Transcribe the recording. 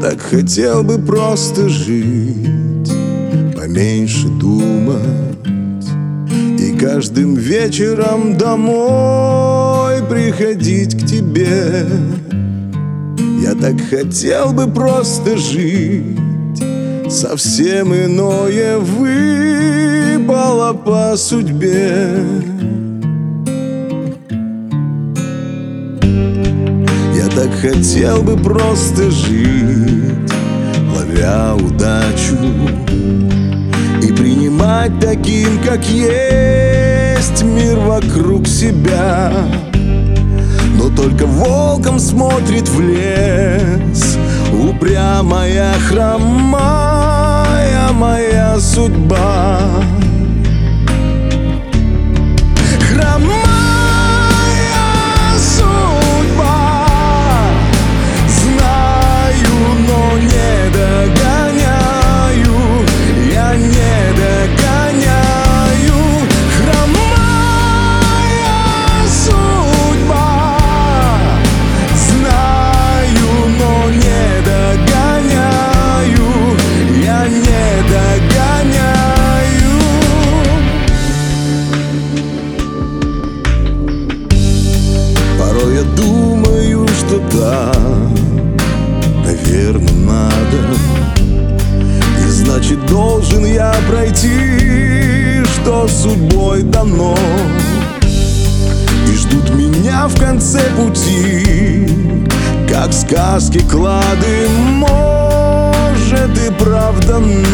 так хотел бы просто жить, поменьше думать, и каждым вечером домой приходить к тебе. Я так хотел бы просто жить, совсем иное выпало по судьбе. Я так хотел бы просто жить, ловя удачу, и принимать таким, как есть, мир вокруг себя. Но только волком смотрит в лес упрямая, хромая моя судьба. Я думаю, что да, наверное, надо, и значит должен я пройти, что судьбой дано. И ждут меня в конце пути, как в сказке клады. Может и правда